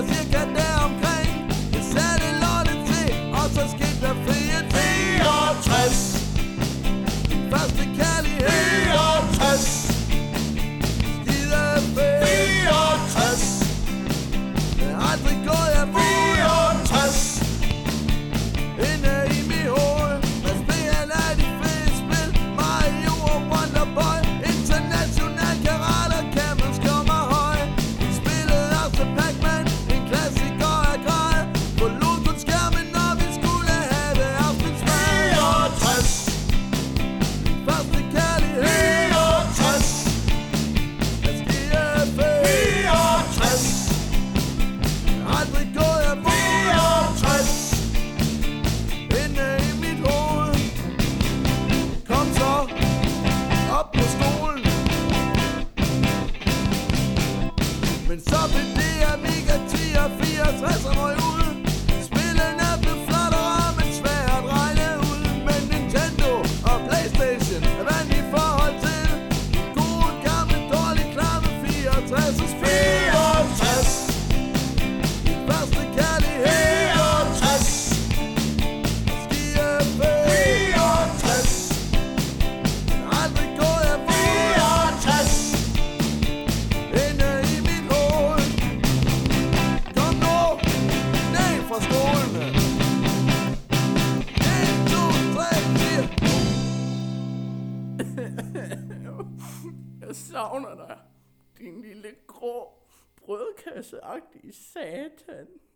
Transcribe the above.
cirka deromkring. Jeg satte lortet til, og så skete der frie ting. 64. Første kærlighed. 64. Skide fedt. 64. Jeg er aldrig gået af fod. 64. Inde i mit hoved. Hvad spiller de fede spil? Mario og Wonderboy. International karate, Camel skummer høj. Vi spillede også Pac-Man, en klassiker af grej. Forlod kun skærmen, når vi skulle have det afsnitsmad. 64. Første kærlighed. 64. Jeg sker fedt. 64. Jeg er aldrig gået af fod. 64. Inde i mit hoved. Kom så op på stolen. Men så blev det Amiga 10 og 64 røg ud. Spillene blev flottere, men svære at regne ud. Men Nintendo og Playstation er vand i forhold til de gode, gamle, dårlige, klamme 64's spil. 64. Første kærlighed. 64. Skier fedt. 64. Aldrig gået af fod. 64. Inde i mit hoved. Kom nu ned fra stolene. 1, 2, 3, 4. Jeg savner dig, din lille grå, brødkasseagtige satan.